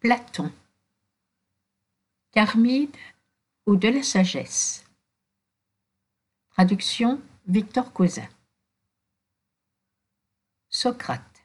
Platon. Charmide ou de la sagesse. Traduction Victor Cousin. Socrate.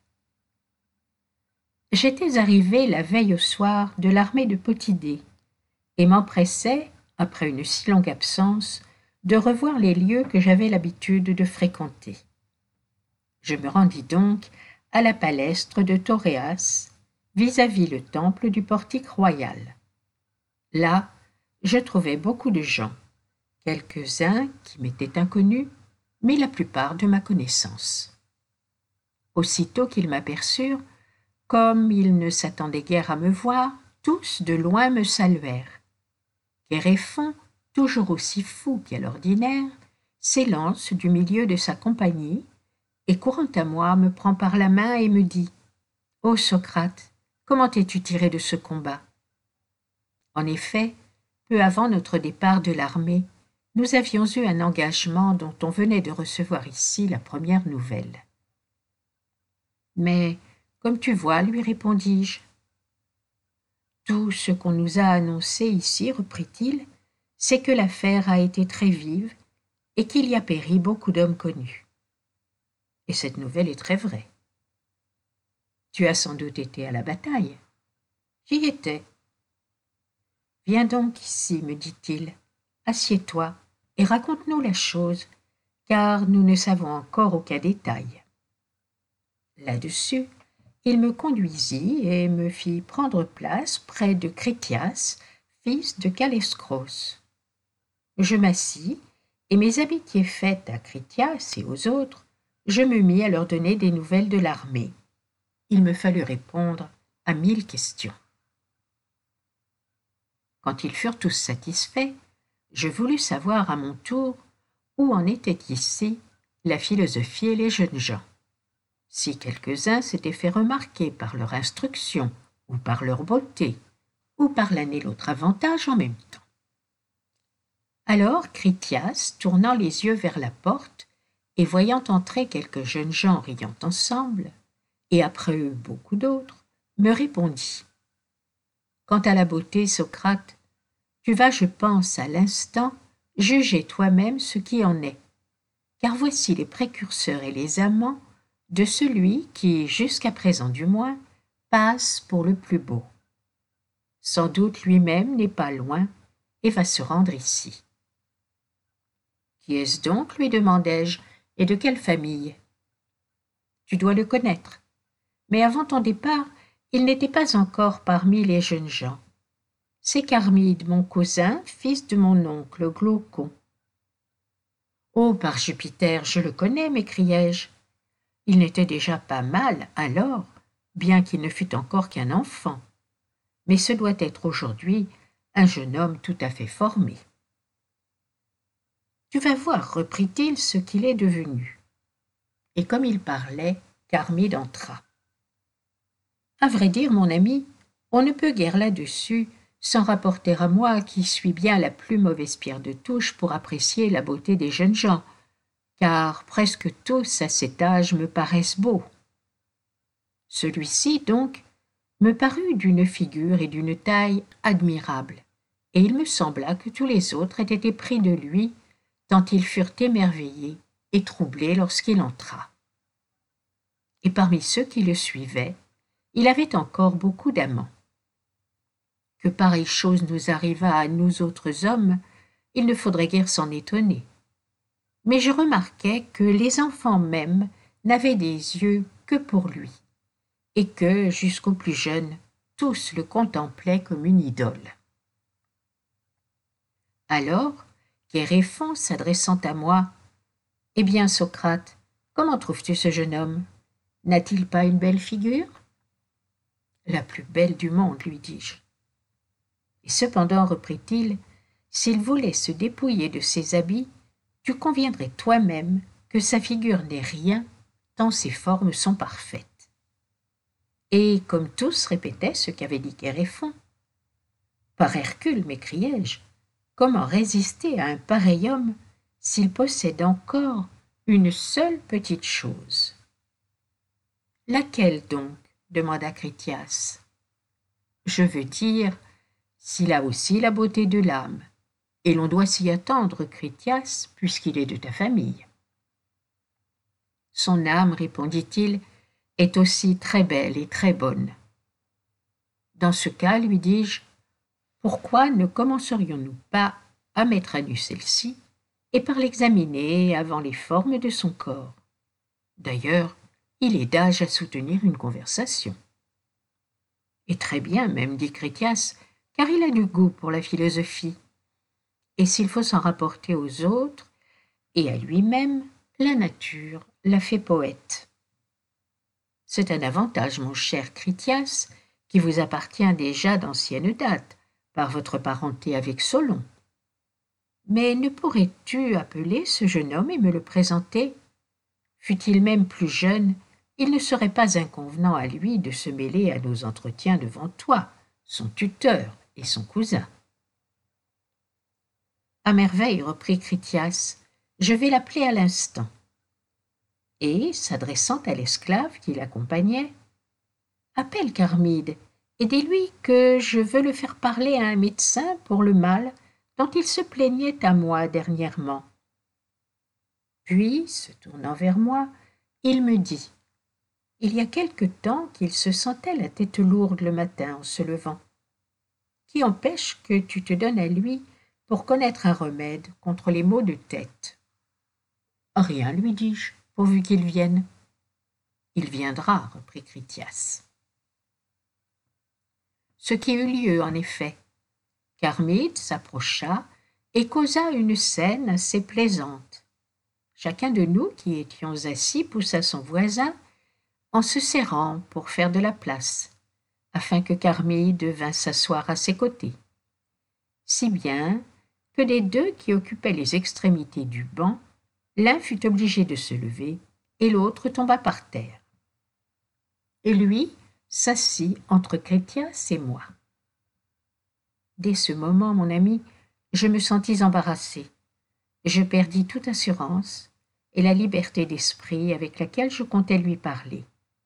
J'étais arrivé la veille au soir de l'armée de Potidée et m'empressais, après une si longue absence, de revoir les lieux que j'avais l'habitude de fréquenter. Je me rendis donc à la palestre de Toréas, vis-à-vis le temple du portique royal. Là, je trouvai beaucoup de gens, quelques-uns qui m'étaient inconnus, mais la plupart de ma connaissance. Aussitôt qu'ils m'aperçurent, comme ils ne s'attendaient guère à me voir, tous de loin me saluèrent. Kéréphon, toujours aussi fou qu'à l'ordinaire, s'élance du milieu de sa compagnie et, courant à moi, me prend par la main et me dit « Ô Socrate, comment es-tu tiré de ce combat ?» En effet, peu avant notre départ de l'armée, nous avions eu un engagement dont on venait de recevoir ici la première nouvelle. « Mais, comme tu vois, lui répondis-je. Tout ce qu'on nous a annoncé ici, reprit-il, c'est que l'affaire a été très vive et qu'il y a péri beaucoup d'hommes connus. Et cette nouvelle est très vraie. Tu as sans doute été à la bataille. J'y étais. Viens donc ici, me dit-il, assieds-toi et raconte-nous la chose, car nous ne savons encore aucun détail. Là-dessus, il me conduisit et me fit prendre place près de Critias, fils de Calescros. Je m'assis, et mes amitiés faites à Critias et aux autres, je me mis à leur donner des nouvelles de l'armée. Il me fallut répondre à 1000 questions. Quand ils furent tous satisfaits, je voulus savoir à mon tour où en était ici la philosophie et les jeunes gens. Si quelques-uns s'étaient fait remarquer par leur instruction, ou par leur beauté, ou par l'un et l'autre avantage en même temps. Alors Critias, tournant les yeux vers la porte, et voyant entrer quelques jeunes gens riant ensemble, et après eux beaucoup d'autres, me répondit. Quant à la beauté, Socrate, tu vas, je pense, à l'instant, juger toi-même ce qui en est, car voici les précurseurs et les amants de celui qui, jusqu'à présent du moins, passe pour le plus beau. Sans doute lui-même n'est pas loin et va se rendre ici. Qui est-ce donc, lui demandai-je, et de quelle famille? Tu dois le connaître. Mais avant ton départ, il n'était pas encore parmi les jeunes gens. C'est Charmide, mon cousin, fils de mon oncle Glaucon. Oh, par Jupiter, je le connais, m'écriai-je. Il n'était déjà pas mal alors, bien qu'il ne fût encore qu'un enfant. Mais ce doit être aujourd'hui un jeune homme tout à fait formé. Tu vas voir, reprit-il, ce qu'il est devenu. Et comme il parlait, Charmide entra. À vrai dire, mon ami, on ne peut guère là-dessus sans rapporter à moi qui suis bien la plus mauvaise pierre de touche pour apprécier la beauté des jeunes gens, car presque tous à cet âge me paraissent beaux. Celui-ci, donc, me parut d'une figure et d'une taille admirables, et il me sembla que tous les autres étaient épris de lui, tant ils furent émerveillés et troublés lorsqu'il entra. Et parmi ceux qui le suivaient, il avait encore beaucoup d'amants. Que pareille chose nous arriva à nous autres hommes, il ne faudrait guère s'en étonner. Mais je remarquai que les enfants même n'avaient des yeux que pour lui, et que, jusqu'aux plus jeunes, tous le contemplaient comme une idole. Alors, Kéréphon, s'adressant à moi, « Eh bien, Socrate, comment trouves-tu ce jeune homme? N'a-t-il pas une belle figure ?» « La plus belle du monde, lui dis-je. Et cependant, reprit-il, s'il voulait se dépouiller de ses habits, tu conviendrais toi-même que sa figure n'est rien, tant ses formes sont parfaites. Et comme tous répétaient ce qu'avait dit Kéréphon. Par Hercule, m'écriai-je, comment résister à un pareil homme s'il possède encore une seule petite chose? Laquelle donc? Demanda Critias. Je veux dire, s'il a aussi la beauté de l'âme, et l'on doit s'y attendre, Critias, puisqu'il est de ta famille. Son âme, répondit-il, est aussi très belle et très bonne. Dans ce cas, lui dis-je, pourquoi ne commencerions-nous pas à mettre à nu celle-ci et par l'examiner avant les formes de son corps? D'ailleurs, il est d'âge à soutenir une conversation. Et très bien même, dit Critias, car il a du goût pour la philosophie. Et s'il faut s'en rapporter aux autres et à lui-même, la nature l'a fait poète. C'est un avantage, mon cher Critias, qui vous appartient déjà d'ancienne date, par votre parenté avec Solon. Mais ne pourrais-tu appeler ce jeune homme et me le présenter? Fût-il même plus jeune, il ne serait pas inconvenant à lui de se mêler à nos entretiens devant toi, son tuteur et son cousin. À merveille, reprit Critias, je vais l'appeler à l'instant. Et, s'adressant à l'esclave qui l'accompagnait, appelle Charmide et dis-lui que je veux le faire parler à un médecin pour le mal dont il se plaignait à moi dernièrement. Puis, se tournant vers moi, il me dit « Il y a quelque temps qu'il se sentait la tête lourde le matin en se levant. Qui empêche que tu te donnes à lui pour connaître un remède contre les maux de tête ?» Rien, lui dis-je, pourvu qu'il vienne. Il viendra, reprit Critias. Ce qui eut lieu, en effet. Charmide s'approcha et causa une scène assez plaisante. Chacun de nous qui étions assis poussa son voisin en se serrant pour faire de la place, afin que Charmide vînt s'asseoir à ses côtés. Si bien que des deux qui occupaient les extrémités du banc, l'un fut obligé de se lever et l'autre tomba par terre. Et lui s'assit entre Critias et moi. Dès ce moment, mon ami, je me sentis embarrassé. Je perdis toute assurance et la liberté d'esprit avec laquelle je comptais lui parler.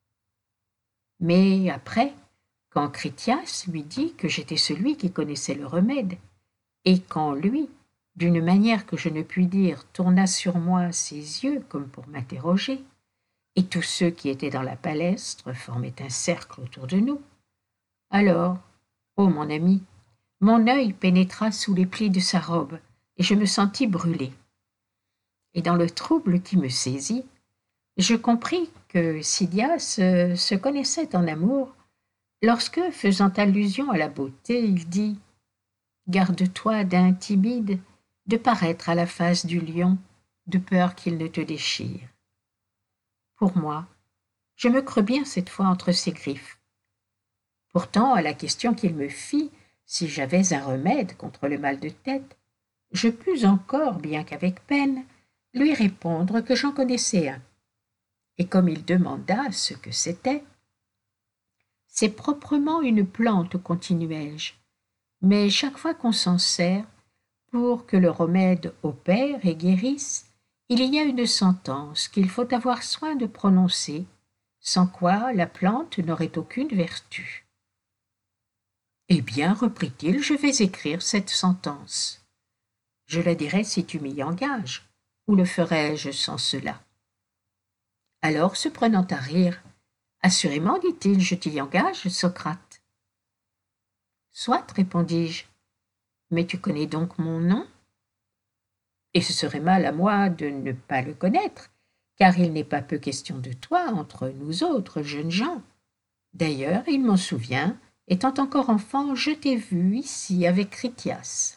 Mais après, quand Critias lui dit que j'étais celui qui connaissait le remède, et quand lui, d'une manière que je ne puis dire, tourna sur moi ses yeux comme pour m'interroger, et tous ceux qui étaient dans la palestre formaient un cercle autour de nous, alors, ô mon ami, mon œil pénétra sous les plis de sa robe, et je me sentis brûler. Et dans le trouble qui me saisit, je compris que Cydias se connaissait en amour lorsque, faisant allusion à la beauté, il dit « Garde-toi d'un timide de paraître à la face du lion, de peur qu'il ne te déchire. » Pour moi, je me crus bien cette fois entre ses griffes. Pourtant, à la question qu'il me fit, si j'avais un remède contre le mal de tête, je pus encore, bien qu'avec peine, lui répondre que j'en connaissais un. Et comme il demanda ce que c'était, « C'est proprement une plante, continuai-je, mais chaque fois qu'on s'en sert, pour que le remède opère et guérisse, il y a une sentence qu'il faut avoir soin de prononcer, sans quoi la plante n'aurait aucune vertu. » Eh bien, reprit-il, je vais écrire cette sentence. Je la dirai si tu m'y engages, ou le ferais-je sans cela? Alors, se prenant à rire, assurément, dit-il, je t'y engage, Socrate. Soit, répondis-je, mais tu connais donc mon nom? Et ce serait mal à moi de ne pas le connaître, car il n'est pas peu question de toi entre nous autres jeunes gens. D'ailleurs, il m'en souvient, étant encore enfant, je t'ai vu ici avec Critias.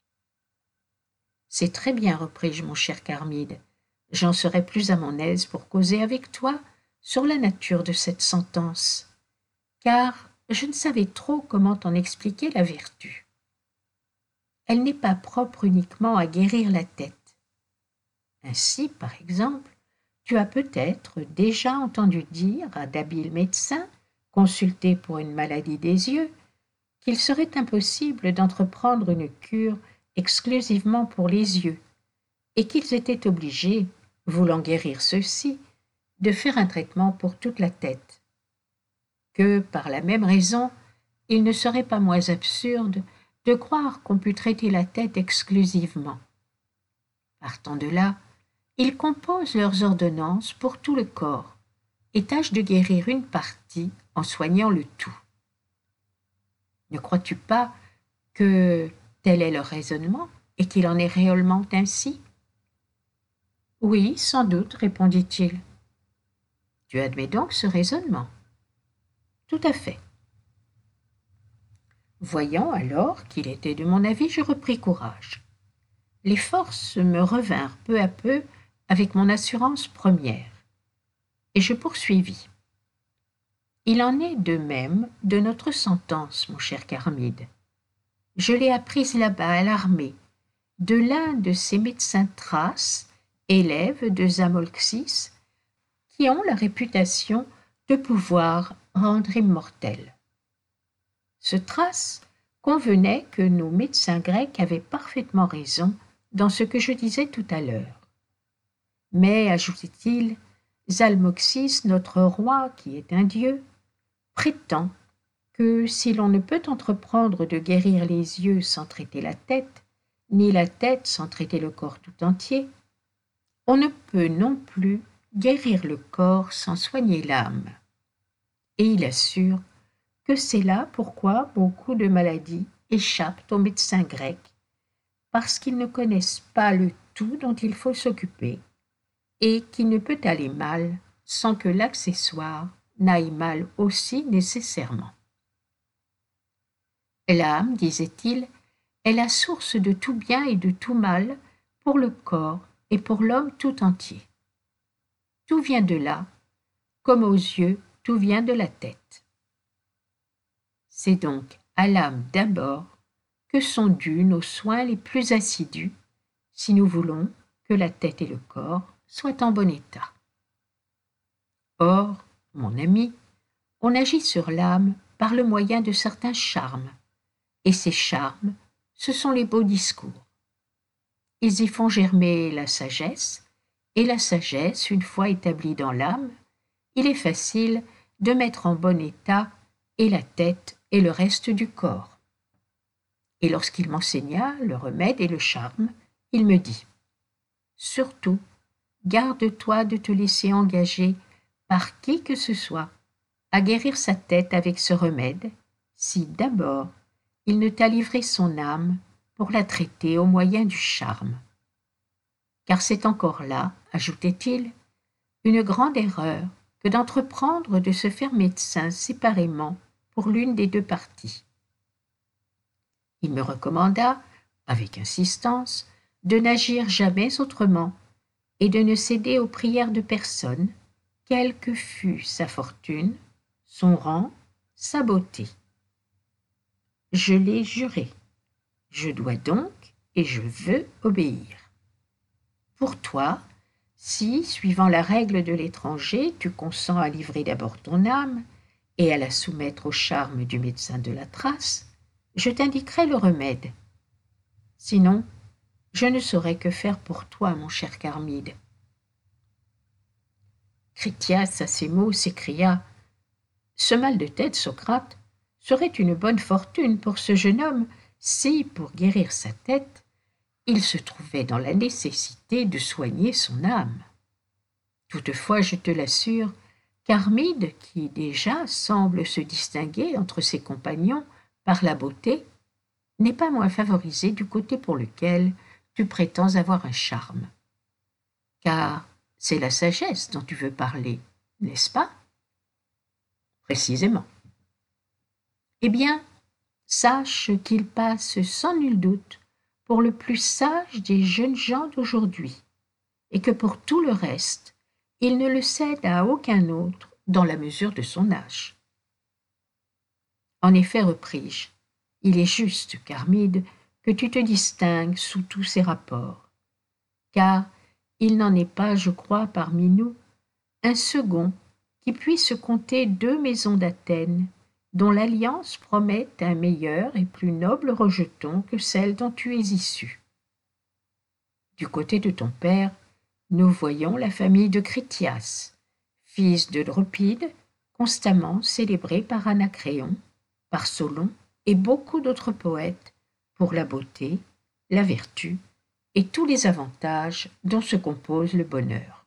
C'est très bien, repris-je, mon cher Charmide. J'en serai plus à mon aise pour causer avec toi sur la nature de cette sentence, car je ne savais trop comment en expliquer la vertu. Elle n'est pas propre uniquement à guérir la tête. Ainsi, par exemple, tu as peut-être déjà entendu dire à d'habiles médecins, consultés pour une maladie des yeux, qu'il serait impossible d'entreprendre une cure exclusivement pour les yeux, et qu'ils étaient obligés, voulant guérir ceux-ci, de faire un traitement pour toute la tête. Que, par la même raison, il ne serait pas moins absurde de croire qu'on pût traiter la tête exclusivement. Partant de là, ils composent leurs ordonnances pour tout le corps et tâchent de guérir une partie en soignant le tout. Ne crois-tu pas que tel est leur raisonnement et qu'il en est réellement ainsi? Oui, sans doute, répondit-il. Tu admets donc ce raisonnement? Tout à fait. Voyant alors qu'il était de mon avis, je repris courage. Les forces me revinrent peu à peu avec mon assurance première, et je poursuivis. Il en est de même de notre sentence, mon cher Charmide. Je l'ai apprise là-bas à l'armée, de l'un de ces médecins Thraces, élèves de Zamolxis, qui ont la réputation de pouvoir rendre immortel. Ce Thrace convenait que nos médecins grecs avaient parfaitement raison dans ce que je disais tout à l'heure. Mais, ajoutait-il, Zalmoxis, notre roi, qui est un dieu, prétend que si l'on ne peut entreprendre de guérir les yeux sans traiter la tête, ni la tête sans traiter le corps tout entier, on ne peut non plus guérir le corps sans soigner l'âme. Et il assure que c'est là pourquoi beaucoup de maladies échappent aux médecins grecs, parce qu'ils ne connaissent pas le tout dont il faut s'occuper, et qui ne peut aller mal sans que l'accessoire n'aille mal aussi nécessairement. L'âme, disait-il, est la source de tout bien et de tout mal pour le corps et pour l'homme tout entier. Tout vient de là, comme aux yeux, tout vient de la tête. C'est donc à l'âme d'abord que sont dus nos soins les plus assidus, si nous voulons que la tête et le corps soient en bon état. Or, mon ami, on agit sur l'âme par le moyen de certains charmes, et ces charmes, ce sont les beaux discours. Ils y font germer la sagesse, et la sagesse, une fois établie dans l'âme, il est facile de mettre en bon état et la tête et le reste du corps. Et lorsqu'il m'enseigna le remède et le charme, il me dit « Surtout, garde-toi de te laisser engager par qui que ce soit à guérir sa tête avec ce remède, si d'abord il ne t'a livré son âme pour la traiter au moyen du charme. Car c'est encore là, ajoutait-il, une grande erreur que d'entreprendre de se faire médecin séparément pour l'une des deux parties. » Il me recommanda, avec insistance, de n'agir jamais autrement et de ne céder aux prières de personne, quelle que fût sa fortune, son rang, sa beauté. Je l'ai juré. Je dois donc et je veux obéir. Pour toi, si, suivant la règle de l'étranger, tu consens à livrer d'abord ton âme et à la soumettre au charme du médecin de la Thrace, je t'indiquerai le remède. Sinon, je ne saurais que faire pour toi, mon cher Charmide. Critias, à ces mots, s'écria « Ce mal de tête, Socrate, serait une bonne fortune pour ce jeune homme si, pour guérir sa tête, il se trouvait dans la nécessité de soigner son âme. Toutefois, je te l'assure, Charmide, qui déjà semble se distinguer entre ses compagnons par la beauté, n'est pas moins favorisé du côté pour lequel tu prétends avoir un charme. Car c'est la sagesse dont tu veux parler, n'est-ce pas? Précisément. Eh bien, sache qu'il passe sans nul doute pour le plus sage des jeunes gens d'aujourd'hui, et que pour tout le reste, il ne le cède à aucun autre dans la mesure de son âge. En effet, repris-je, il est juste, Charmide, que tu te distingues sous tous ces rapports, car il n'en est pas, je crois, parmi nous, un second qui puisse compter 2 maisons d'Athènes, dont l'alliance promet un meilleur et plus noble rejeton que celle dont tu es issu. Du côté de ton père, nous voyons la famille de Critias, fils de Dropide, constamment célébré par Anacréon, par Solon et beaucoup d'autres poètes, pour la beauté, la vertu et tous les avantages dont se compose le bonheur.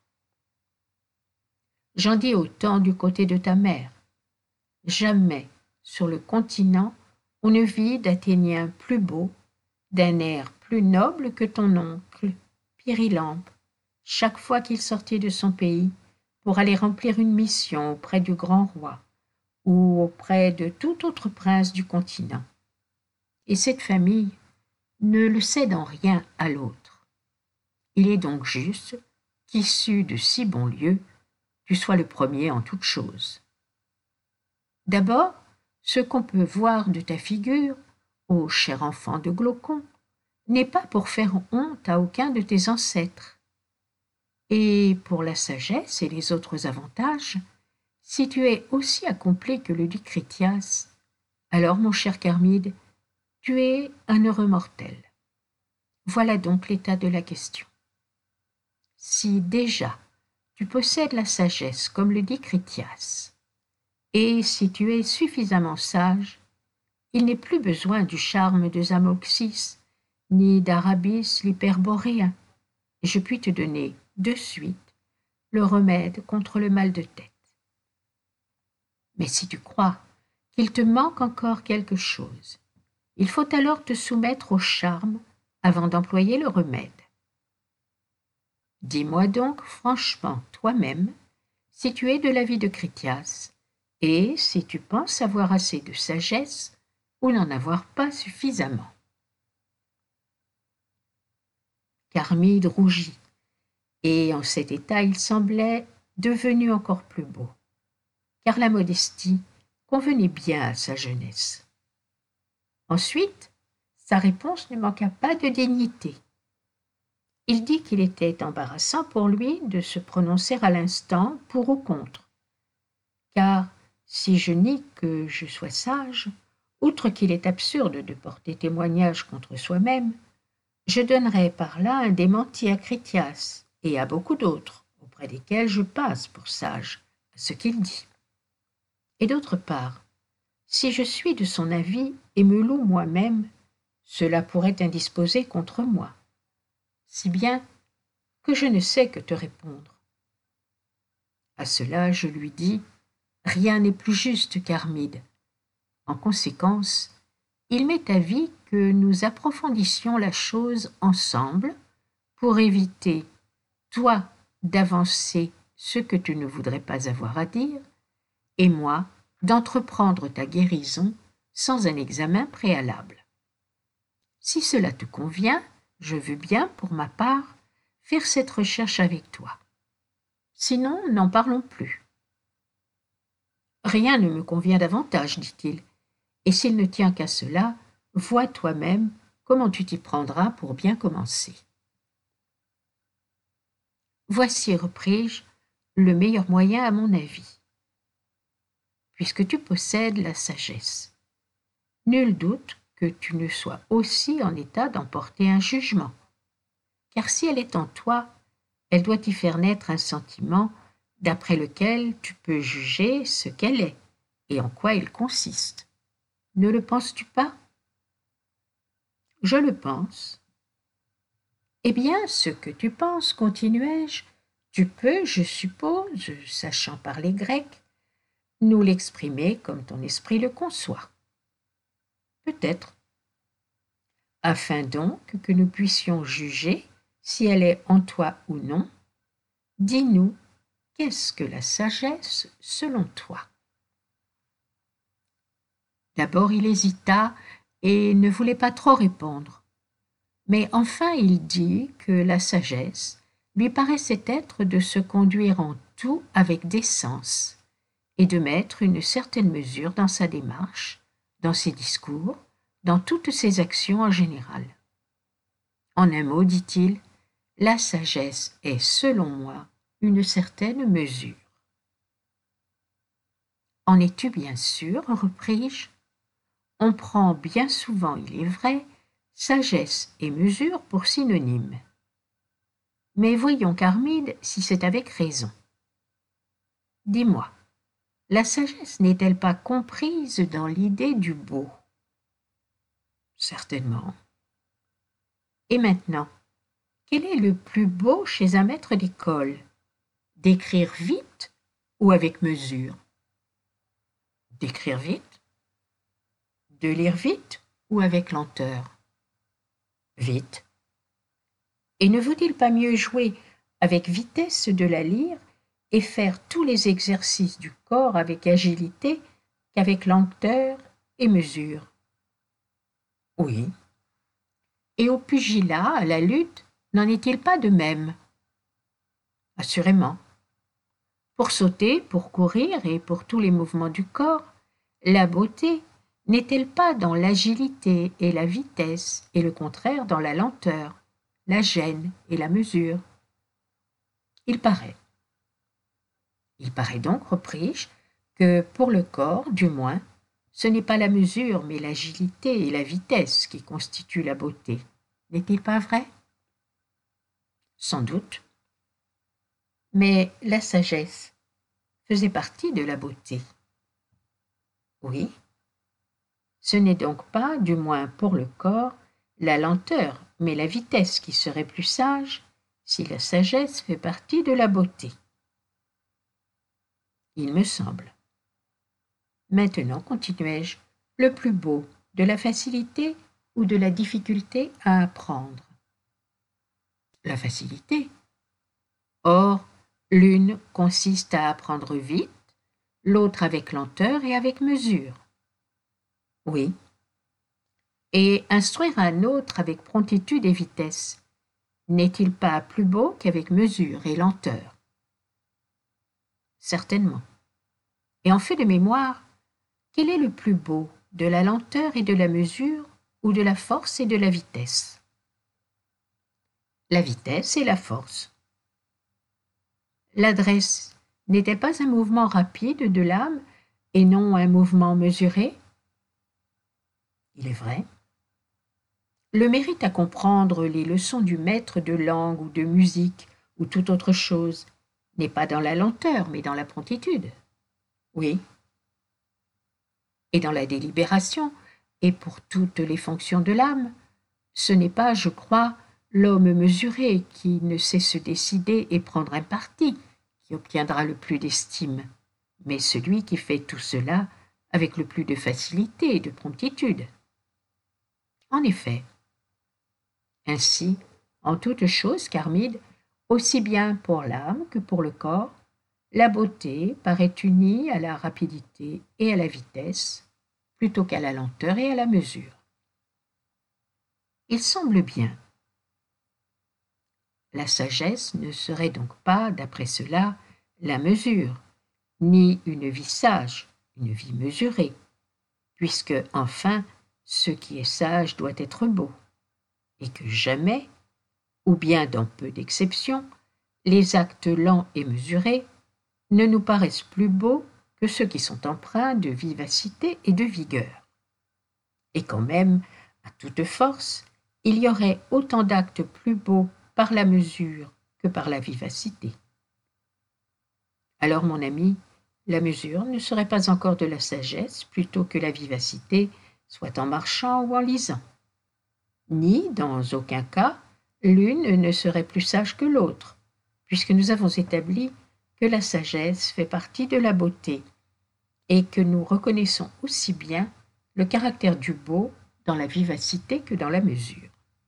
J'en dis autant du côté de ta mère. Jamais sur le continent on ne vit d'Athénien plus beau, d'un air plus noble que ton oncle, Pyrilampe, chaque fois qu'il sortait de son pays pour aller remplir une mission auprès du grand roi ou auprès de tout autre prince du continent. Et cette famille ne le cède en rien à l'autre. Il est donc juste qu'issu de si bons lieux, tu sois le premier en toutes choses. D'abord, ce qu'on peut voir de ta figure, ô cher enfant de Glaucon, n'est pas pour faire honte à aucun de tes ancêtres. Et pour la sagesse et les autres avantages, si tu es aussi accompli que le dit Critias, alors, mon cher Charmide, tu es un heureux mortel. Voilà donc l'état de la question. Si déjà tu possèdes la sagesse, comme le dit Critias, et si tu es suffisamment sage, il n'est plus besoin du charme de Zamoxis, ni d'Arabis l'hyperboréen, et je puis te donner de suite le remède contre le mal de tête. Mais si tu crois qu'il te manque encore quelque chose, il faut alors te soumettre au charme avant d'employer le remède. Dis-moi donc franchement toi-même si tu es de l'avis de Critias et si tu penses avoir assez de sagesse ou n'en avoir pas suffisamment. Charmide rougit, et en cet état il semblait devenu encore plus beau, car la modestie convenait bien à sa jeunesse. Ensuite, sa réponse ne manqua pas de dignité. Il dit qu'il était embarrassant pour lui de se prononcer à l'instant pour ou contre, car si je nie que je sois sage, outre qu'il est absurde de porter témoignage contre soi-même, je donnerais par là un démenti à Critias et à beaucoup d'autres, auprès desquels je passe pour sage, à ce qu'il dit. Et d'autre part, si je suis de son avis et me loue moi-même, cela pourrait indisposer contre moi, si bien que je ne sais que te répondre. À cela, je lui dis, rien n'est plus juste, Charmide. En conséquence, il m'est avis que nous approfondissions la chose ensemble pour éviter, toi, d'avancer ce que tu ne voudrais pas avoir à dire, et moi, d'entreprendre ta guérison sans un examen préalable. Si cela te convient, je veux bien, pour ma part, faire cette recherche avec toi. Sinon, n'en parlons plus. Rien ne me convient davantage, dit-il, et s'il ne tient qu'à cela, vois toi-même comment tu t'y prendras pour bien commencer. Voici, repris-je, le meilleur moyen à mon avis. Puisque tu possèdes la sagesse, nul doute que tu ne sois aussi en état d'en porter un jugement, car si elle est en toi, elle doit y faire naître un sentiment d'après lequel tu peux juger ce qu'elle est et en quoi il consiste. Ne le penses-tu pas? Je le pense. Eh bien, ce que tu penses, continuai-je, tu peux, je suppose, sachant parler grec, nous l'exprimer comme ton esprit le conçoit. Peut-être. Afin donc que nous puissions juger si elle est en toi ou non, dis-nous, qu'est-ce que la sagesse selon toi? D'abord il hésita et ne voulait pas trop répondre. Mais enfin il dit que la sagesse lui paraissait être de se conduire en tout avec décence et de mettre une certaine mesure dans sa démarche, dans ses discours, dans toutes ses actions en général. En un mot, dit-il, la sagesse est, selon moi, une certaine mesure. En es-tu bien sûr, repris-je? On prend bien souvent, il est vrai, sagesse et mesure pour synonymes. Mais voyons, Charmide, si c'est avec raison. Dis-moi, la sagesse n'est-elle pas comprise dans l'idée du beau? Certainement. Et maintenant, quel est le plus beau chez un maître d'école? D'écrire vite ou avec mesure? D'écrire vite? De lire vite ou avec lenteur? Vite. Et ne vaut-il pas mieux jouer avec vitesse de la lyre et faire tous les exercices du corps avec agilité qu'avec lenteur et mesure? Oui. Et au pugilat, à la lutte, n'en est-il pas de même? Assurément. Pour sauter, pour courir et pour tous les mouvements du corps, la beauté n'est-elle pas dans l'agilité et la vitesse, et le contraire dans la lenteur, la gêne et la mesure? Il paraît. Il paraît donc, repris-je, que pour le corps, du moins, ce n'est pas la mesure, mais l'agilité et la vitesse qui constituent la beauté. N'est-il pas vrai? Sans doute. Mais la sagesse faisait partie de la beauté. Oui. Ce n'est donc pas, du moins pour le corps, la lenteur, mais la vitesse qui serait plus sage si la sagesse fait partie de la beauté. Il me semble. Maintenant, continuai-je, le plus beau, de la facilité ou de la difficulté à apprendre? La facilité. Or, l'une consiste à apprendre vite, l'autre avec lenteur et avec mesure. Oui. Et instruire un autre avec promptitude et vitesse, n'est-il pas plus beau qu'avec mesure et lenteur? Certainement. Et en fait de mémoire, quel est le plus beau, de la lenteur et de la mesure, ou de la force et de la vitesse? La vitesse et la force. L'adresse n'était pas un mouvement rapide de l'âme et non un mouvement mesuré? Il est vrai. Le mérite à comprendre les leçons du maître de langue ou de musique ou toute autre chose n'est pas dans la lenteur mais dans la promptitude. Oui. Et dans la délibération, et pour toutes les fonctions de l'âme, ce n'est pas, je crois, l'homme mesuré qui ne sait se décider et prendre un parti qui obtiendra le plus d'estime, mais celui qui fait tout cela avec le plus de facilité et de promptitude. En effet. Ainsi, en toute chose, Charmide, aussi bien pour l'âme que pour le corps, la beauté paraît unie à la rapidité et à la vitesse, plutôt qu'à la lenteur et à la mesure. Il semble bien. La sagesse ne serait donc pas, d'après cela, la mesure, ni une vie sage, une vie mesurée, puisque, enfin, ce qui est sage doit être beau, et que jamais, ou bien dans peu d'exceptions, les actes lents et mesurés ne nous paraissent plus beaux que ceux qui sont empreints de vivacité et de vigueur. Et quand même, à toute force, il y aurait autant d'actes plus beaux par la mesure que par la vivacité. Alors, mon ami, la mesure ne serait pas encore de la sagesse plutôt que la vivacité, soit en marchant ou en lisant. Ni, dans aucun cas, l'une ne serait plus sage que l'autre, puisque nous avons établi que la sagesse fait partie de la beauté, et que nous reconnaissons aussi bien le caractère du beau dans la vivacité que dans la mesure.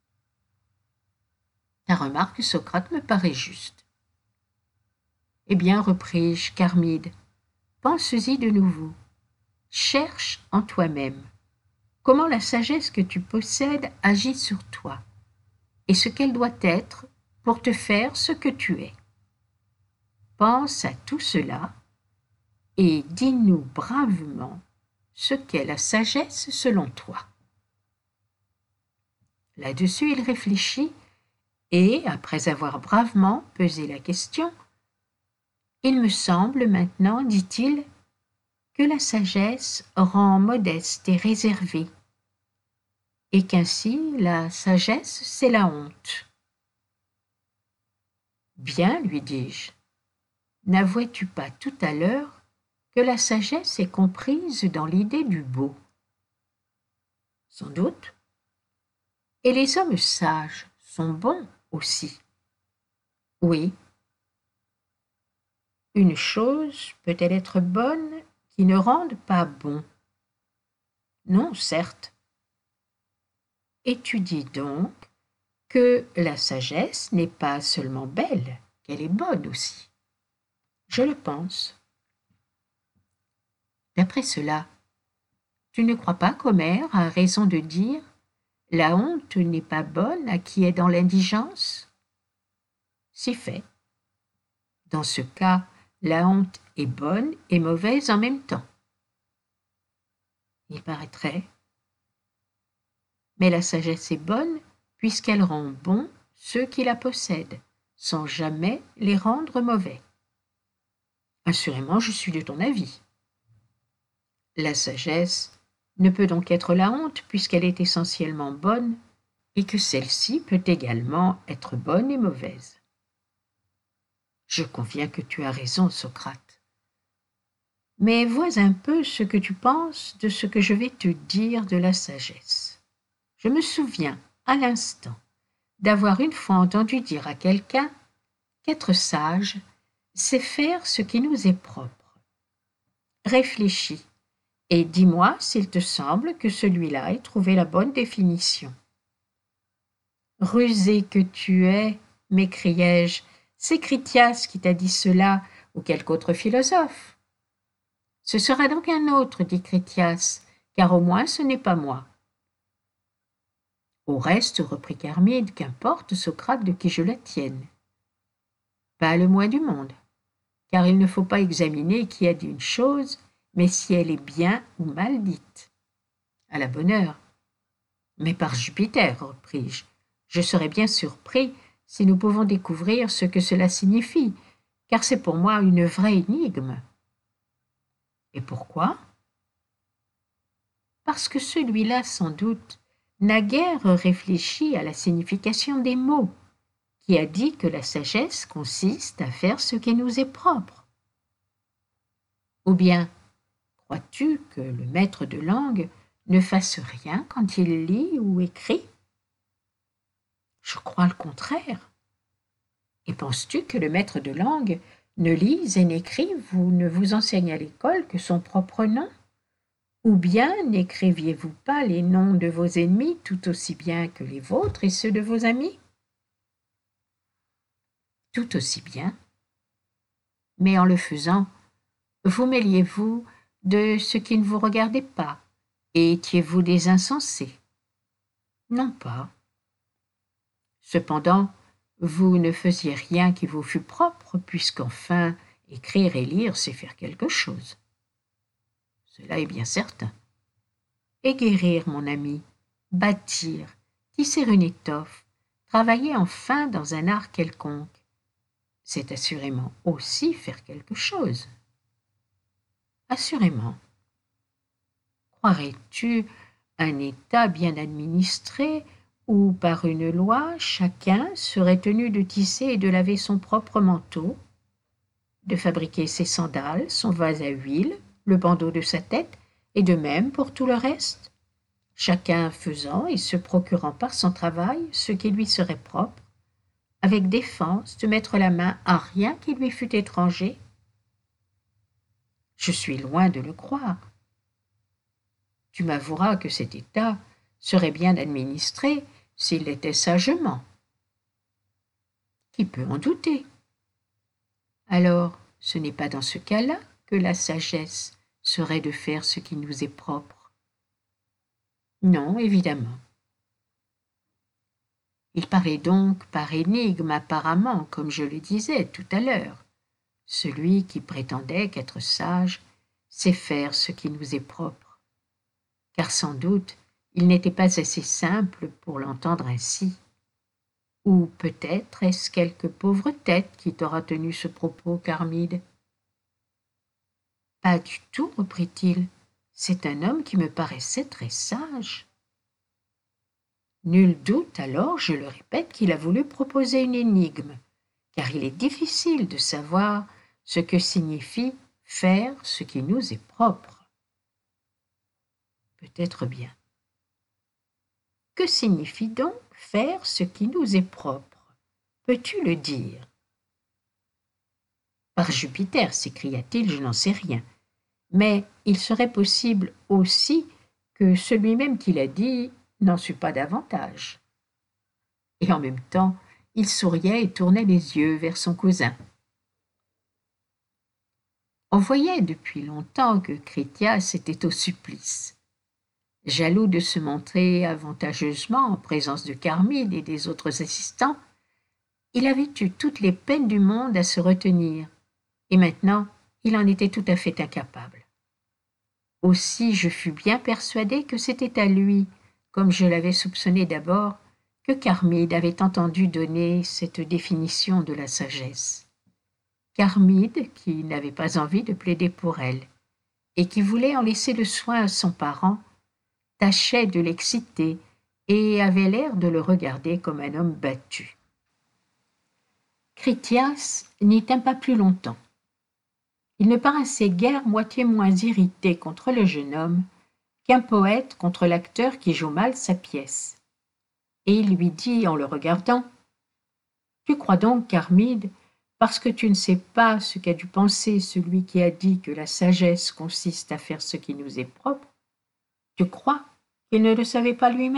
Ta remarque, Socrate, me paraît juste. Eh bien, repris-je, Charmide, pense-y de nouveau. Cherche en toi-même comment la sagesse que tu possèdes agit sur toi, et ce qu'elle doit être pour te faire ce que tu es. Pense à tout cela, et dis-nous bravement ce qu'est la sagesse selon toi. Là-dessus, il réfléchit, et, après avoir bravement pesé la question, « Il me semble maintenant, dit-il, que la sagesse rend modeste et réservé, et qu'ainsi la sagesse, c'est la honte. » Bien, lui dis-je, n'avouais-tu pas tout à l'heure que la sagesse est comprise dans l'idée du beau. Sans doute. Et les hommes sages sont bons aussi. Oui. Une chose peut-elle être bonne qui ne rende pas bon? Non, certes. Et tu dis donc que la sagesse n'est pas seulement belle, qu'elle est bonne aussi. Je le pense. D'après cela, tu ne crois pas qu'Homère a raison de dire « La honte n'est pas bonne à qui est dans l'indigence » ? Si fait. Dans ce cas, la honte est bonne et mauvaise en même temps. Il paraîtrait. Mais la sagesse est bonne puisqu'elle rend bons ceux qui la possèdent, sans jamais les rendre mauvais. Assurément, je suis de ton avis. La sagesse ne peut donc être la honte puisqu'elle est essentiellement bonne et que celle-ci peut également être bonne et mauvaise. Je conviens que tu as raison, Socrate. Mais vois un peu ce que tu penses de ce que je vais te dire de la sagesse. Je me souviens, à l'instant, d'avoir une fois entendu dire à quelqu'un qu'être sage, c'est faire ce qui nous est propre. Réfléchis et dis-moi s'il te semble que celui-là ait trouvé la bonne définition. Rusé que tu es, m'écriai-je, c'est Critias qui t'a dit cela ou quelque autre philosophe. Ce sera donc un autre, dit Critias, car au moins ce n'est pas moi. Au reste, reprit Charmide, qu'importe, Socrate, de qui je la tienne. Pas le moins du monde, car il ne faut pas examiner qui a dit une chose, mais si elle est bien ou mal dite. À la bonne heure. Mais par Jupiter, repris-je, je serais bien surpris si nous pouvons découvrir ce que cela signifie, car c'est pour moi une vraie énigme. Et pourquoi? Parce que celui-là, sans doute, n'a guère réfléchi à la signification des mots, qui a dit que la sagesse consiste à faire ce qui nous est propre. Ou bien, crois-tu que le maître de langue ne fasse rien quand il lit ou écrit? Je crois le contraire. Et penses-tu que le maître de langue ne lise et n'écrive ou ne vous enseigne à l'école que son propre nom? Ou bien n'écriviez-vous pas les noms de vos ennemis tout aussi bien que les vôtres et ceux de vos amis? Tout aussi bien. Mais en le faisant, vous mêliez-vous de ce qui ne vous regardait pas, et étiez-vous des insensés? Non pas. Cependant, vous ne faisiez rien qui vous fût propre, puisqu'enfin, écrire et lire, c'est faire quelque chose. Cela est bien certain. Et guérir, mon ami, bâtir, tisser une étoffe, travailler enfin dans un art quelconque, c'est assurément aussi faire quelque chose. Assurément. Croirais-tu un État bien administré où, par une loi, chacun serait tenu de tisser et de laver son propre manteau, de fabriquer ses sandales, son vase à huile, le bandeau de sa tête, et de même pour tout le reste, chacun faisant et se procurant par son travail ce qui lui serait propre, avec défense de mettre la main à rien qui lui fût étranger? Je suis loin de le croire. Tu m'avoueras que cet État serait bien administré s'il l'était sagement. Qui peut en douter? Alors, ce n'est pas dans ce cas-là que la sagesse serait de faire ce qui nous est propre. Non, évidemment. Il parlait donc par énigme apparemment, comme je le disais tout à l'heure. Celui qui prétendait qu'être sage, c'est faire ce qui nous est propre. Car sans doute, il n'était pas assez simple pour l'entendre ainsi. Ou peut-être est-ce quelque pauvre tête qui t'aura tenu ce propos, Charmide? Pas du tout, reprit-il. C'est un homme qui me paraissait très sage. Nul doute alors, je le répète, qu'il a voulu proposer une énigme, car il est difficile de savoir ce que signifie faire ce qui nous est propre. Peut-être bien. Que signifie donc faire ce qui nous est propre? Peux-tu le dire? Par Jupiter, s'écria-t-il, je n'en sais rien. Mais il serait possible aussi que celui-même qui l'a dit n'en sût pas davantage. Et en même temps, il souriait et tournait les yeux vers son cousin. On voyait depuis longtemps que Critias était au supplice. Jaloux de se montrer avantageusement en présence de Charmide et des autres assistants, il avait eu toutes les peines du monde à se retenir, et maintenant il en était tout à fait incapable. Aussi je fus bien persuadé que c'était à lui, comme je l'avais soupçonné d'abord, que Charmide avait entendu donner cette définition de la sagesse. Charmide, qui n'avait pas envie de plaider pour elle, et qui voulait en laisser le soin à son parent, tâchait de l'exciter et avait l'air de le regarder comme un homme battu. Critias n'y tint pas plus longtemps. Il ne paraissait guère moitié moins irrité contre le jeune homme qu'un poète contre l'acteur qui joue mal sa pièce. Et il lui dit en le regardant: « Tu crois donc, Charmide, parce que tu ne sais pas ce qu'a dû penser celui qui a dit que la sagesse consiste à faire ce qui nous est propre, tu crois qu'il ne le savait pas lui-même? »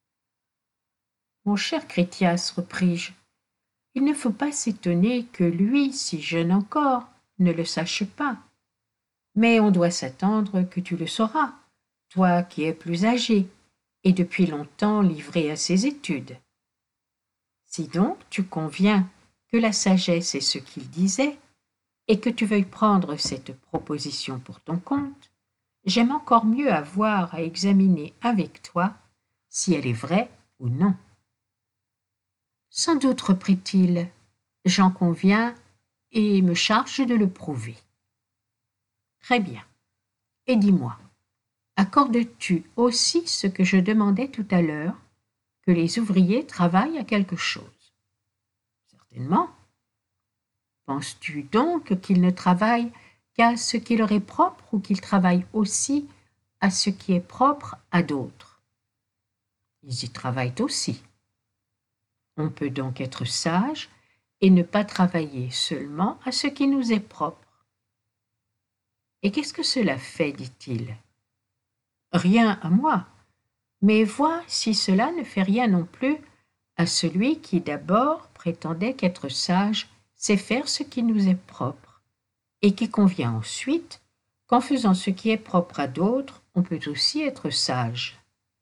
« Mon cher Critias, repris-je, il ne faut pas s'étonner que lui, si jeune encore, ne le sache pas. Mais on doit s'attendre que tu le sauras, toi qui es plus âgé, et depuis longtemps livré à ses études. Si donc tu conviens que la sagesse est ce qu'il disait, et que tu veuilles prendre cette proposition pour ton compte, j'aime encore mieux avoir à examiner avec toi si elle est vraie ou non. Sans doute, reprit-il, j'en conviens et me charge de le prouver. Très bien. Et dis-moi, accordes-tu aussi ce que je demandais tout à l'heure, que les ouvriers travaillent à quelque chose? Certainement. Penses-tu donc qu'ils ne travaillent qu'à ce qui leur est propre ou qu'ils travaillent aussi à ce qui est propre à d'autres? Ils y travaillent aussi. On peut donc être sage et ne pas travailler seulement à ce qui nous est propre. Et qu'est-ce que cela fait, dit-il? Rien à moi, mais vois si cela ne fait rien non plus à celui qui d'abord prétendait qu'être sage, c'est faire ce qui nous est propre, et qui convient ensuite qu'en faisant ce qui est propre à d'autres, on peut aussi être sage.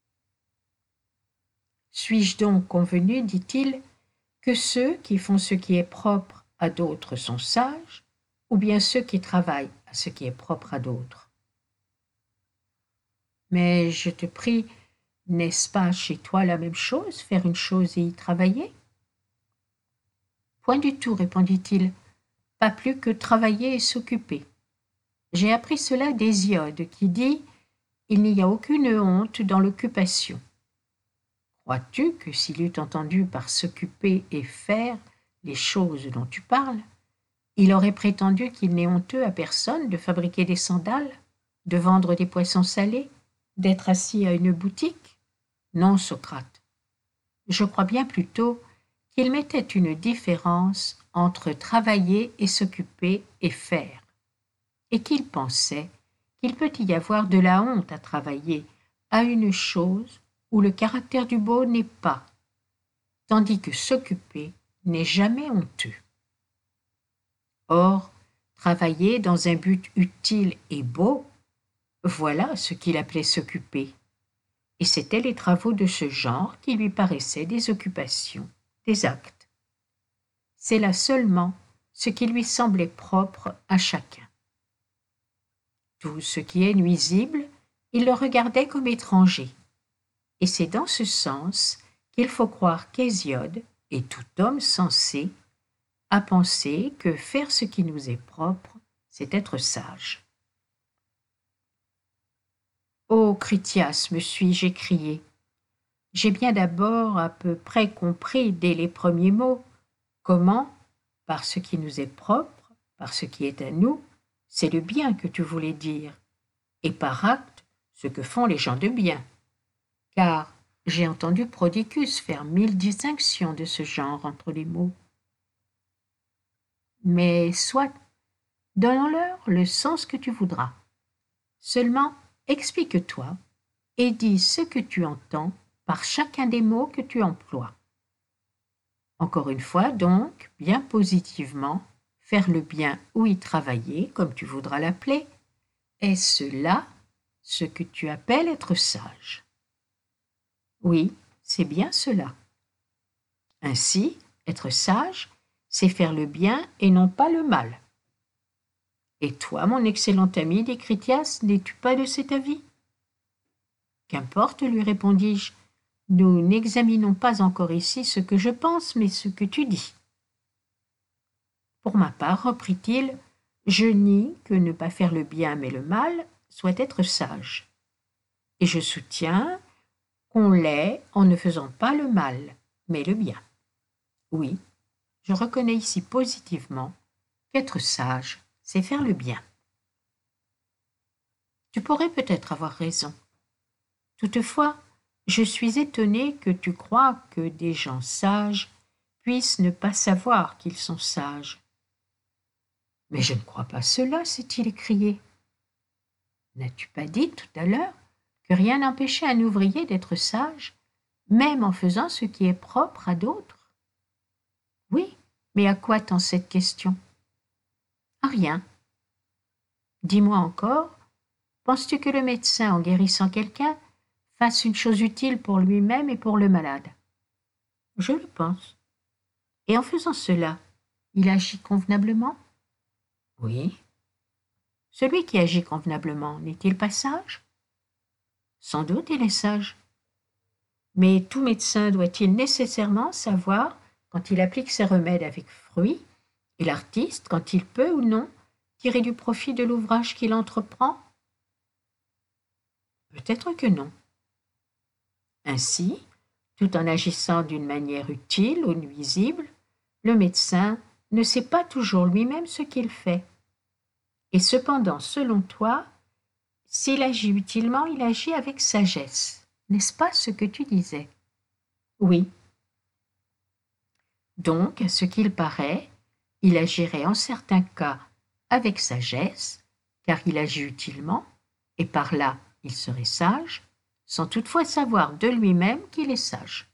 Suis-je donc convenu, dit-il, que ceux qui font ce qui est propre à d'autres sont sages, ou bien ceux qui travaillent à ce qui est propre à d'autres? Mais je te prie, n'est-ce pas chez toi la même chose, faire une chose et y travailler? Point du tout, répondit-il, pas plus que travailler et s'occuper. J'ai appris cela d'Hésiode, qui dit « Il n'y a aucune honte dans l'occupation ». Crois-tu que s'il eût entendu par s'occuper et faire les choses dont tu parles, il aurait prétendu qu'il n'est honteux à personne de fabriquer des sandales, de vendre des poissons salés, d'être assis à une boutique? Non, Socrate. Je crois bien plutôt qu'il mettait une différence entre travailler et s'occuper et faire, et qu'il pensait qu'il peut y avoir de la honte à travailler à une chose où le caractère du beau n'est pas, tandis que s'occuper n'est jamais honteux. Or, travailler dans un but utile et beau, voilà ce qu'il appelait s'occuper, et c'étaient les travaux de ce genre qui lui paraissaient des occupations, des actes. C'est là seulement ce qui lui semblait propre à chacun. Tout ce qui est nuisible, il le regardait comme étranger, et c'est dans ce sens qu'il faut croire qu'Hésiode, et tout homme sensé, a pensé que faire ce qui nous est propre, c'est être sage. « Ô Critias, me suis-je écrié, j'ai bien d'abord à peu près compris dès les premiers mots comment, par ce qui nous est propre, par ce qui est à nous, c'est le bien que tu voulais dire, et par acte, ce que font les gens de bien. Car j'ai entendu Prodicus faire 1000 distinctions de ce genre entre les mots. Mais soit, donnons-leur le sens que tu voudras. Seulement, explique-toi et dis ce que tu entends par chacun des mots que tu emploies. Encore une fois, donc, bien positivement, faire le bien ou y travailler, comme tu voudras l'appeler, est-ce là ce que tu appelles être sage? Oui, c'est bien cela. Ainsi, être sage, c'est faire le bien et non pas le mal. Et toi, mon excellent ami, dit Critias, n'es-tu pas de cet avis? Qu'importe, lui répondis-je, nous n'examinons pas encore ici ce que je pense, mais ce que tu dis. Pour ma part, reprit-il, je nie que ne pas faire le bien mais le mal soit être sage. Et je soutiens qu'on l'est en ne faisant pas le mal, mais le bien. Oui, je reconnais ici positivement qu'être sage, c'est faire le bien. Tu pourrais peut-être avoir raison. Toutefois, je suis étonné que tu crois que des gens sages puissent ne pas savoir qu'ils sont sages. Mais je ne crois pas cela, s'est-il écrié. N'as-tu pas dit tout à l'heure que rien n'empêchait un ouvrier d'être sage, même en faisant ce qui est propre à d'autres? Oui, mais à quoi tend cette question? À rien. Dis-moi encore, penses-tu que le médecin, en guérissant quelqu'un, fasse une chose utile pour lui-même et pour le malade? Je le pense. Et en faisant cela, il agit convenablement? Oui. Celui qui agit convenablement, n'est-il pas sage? Sans doute il est sage. Mais tout médecin doit-il nécessairement savoir quand il applique ses remèdes avec fruit, et l'artiste, quand il peut ou non, tirer du profit de l'ouvrage qu'il entreprend? Peut-être que non. Ainsi, tout en agissant d'une manière utile ou nuisible, le médecin ne sait pas toujours lui-même ce qu'il fait. Et cependant, selon toi, s'il agit utilement, il agit avec sagesse. N'est-ce pas ce que tu disais? Oui. Donc, à ce qu'il paraît, il agirait en certains cas avec sagesse, car il agit utilement, et par là il serait sage, sans toutefois savoir de lui-même qu'il est sage.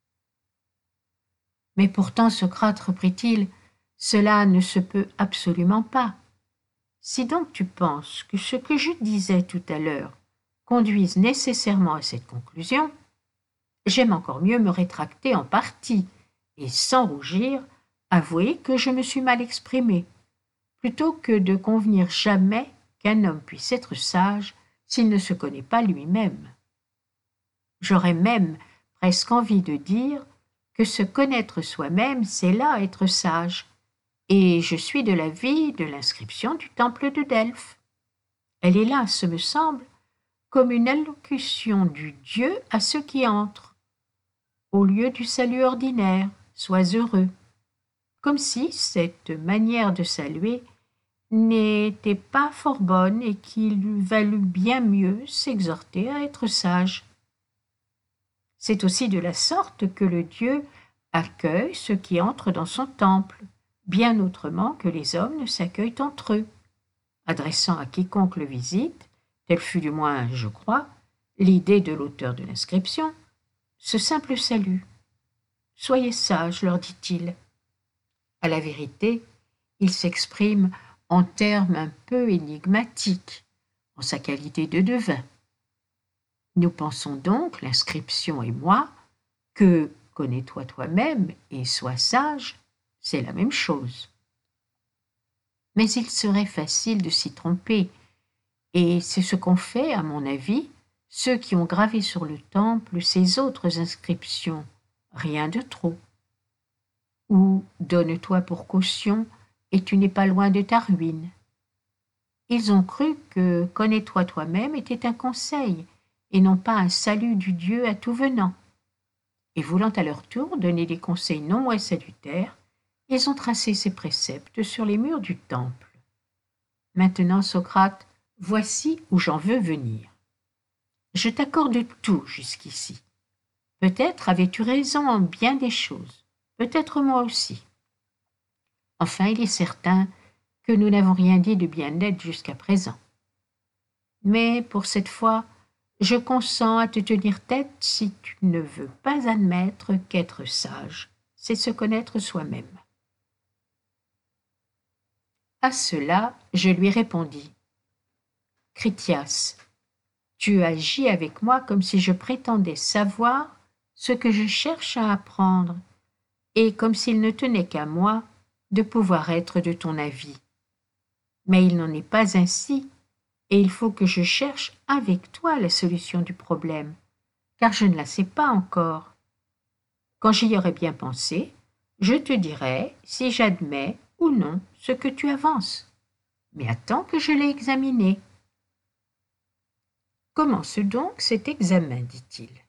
Mais pourtant, Socrate, reprit-il, cela ne se peut absolument pas. Si donc tu penses que ce que je disais tout à l'heure conduise nécessairement à cette conclusion, j'aime encore mieux me rétracter en partie et, sans rougir, avouer que je me suis mal exprimé, plutôt que de convenir jamais qu'un homme puisse être sage s'il ne se connaît pas lui-même. J'aurais même presque envie de dire que se connaître soi-même, c'est là être sage, et je suis de l'avis de l'inscription du temple de Delphes. Elle est là, ce me semble, comme une allocution du Dieu à ceux qui entrent. Au lieu du salut ordinaire, sois heureux. Comme si cette manière de saluer n'était pas fort bonne et qu'il eût valu bien mieux s'exhorter à être sage. C'est aussi de la sorte que le Dieu accueille ceux qui entrent dans son temple, bien autrement que les hommes ne s'accueillent entre eux, adressant à quiconque le visite, telle fut du moins, je crois, l'idée de l'auteur de l'inscription, ce simple salut. Soyez sages, leur dit-il. À la vérité, il s'exprime en termes un peu énigmatiques, en sa qualité de devin. Nous pensons donc, l'inscription et moi, que connais-toi toi-même et sois sage, c'est la même chose. Mais il serait facile de s'y tromper, et c'est ce qu'ont fait, à mon avis, ceux qui ont gravé sur le temple ces autres inscriptions, rien de trop. Ou donne-toi pour caution, et tu n'es pas loin de ta ruine. Ils ont cru que connais-toi toi-même était un conseil, et non pas un salut du Dieu à tout venant. Et voulant à leur tour donner des conseils non moins salutaires, ils ont tracé ces préceptes sur les murs du temple. Maintenant, Socrate, voici où j'en veux venir. Je t'accorde tout jusqu'ici. Peut-être avais-tu raison en bien des choses, peut-être moi aussi. Enfin, il est certain que nous n'avons rien dit de bien net jusqu'à présent. Mais pour cette fois, je consens à te tenir tête si tu ne veux pas admettre qu'être sage, c'est se connaître soi-même. À cela, je lui répondis. Critias, tu agis avec moi comme si je prétendais savoir ce que je cherche à apprendre, et comme s'il ne tenait qu'à moi de pouvoir être de ton avis. Mais il n'en est pas ainsi, et il faut que je cherche avec toi la solution du problème, car je ne la sais pas encore. Quand j'y aurai bien pensé, je te dirai si j'admets ou non ce que tu avances. Mais attends que je l'ai examiné. Commence donc cet examen, dit-il.